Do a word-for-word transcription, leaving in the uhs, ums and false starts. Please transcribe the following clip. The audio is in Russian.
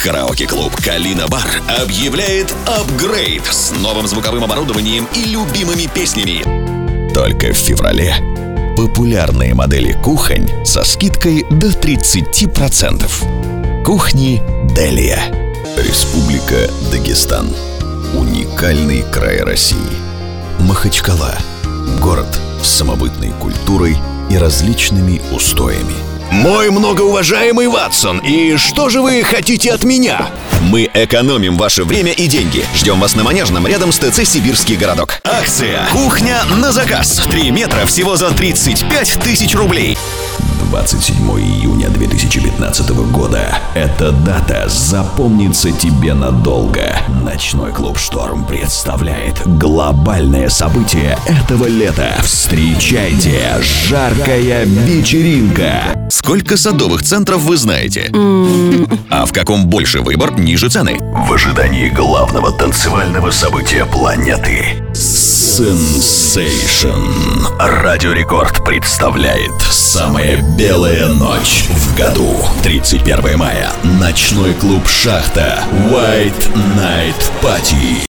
Караоке-клуб «Калина Бар» объявляет апгрейд с новым звуковым оборудованием и любимыми песнями. Только в феврале популярные модели кухонь со скидкой до тридцати процентов. Кухни Делия. Республика Дагестан. Уникальный край России. Махачкала. Город с самобытной культурой и различными устоями. Мой многоуважаемый Ватсон, и что же вы хотите от меня? Мы экономим ваше время и деньги. Ждем вас на Манежном, рядом с ТЦ «Сибирский городок». Акция «Кухня на заказ». Три метра всего за тридцать пять тысяч рублей. двадцать седьмого июня две тысячи пятнадцатого года. Эта дата запомнится тебе надолго. Ночной клуб «Шторм» представляет глобальное событие этого лета. Встречайте, жаркая вечеринка. Сколько садовых центров вы знаете? А в каком больше выбор, ниже цены? В ожидании главного танцевального события планеты Сенсейшн. Радио Рекорд представляет самая белая ночь в году. тридцать первого мая. Ночной клуб «Шахта». White Night Party.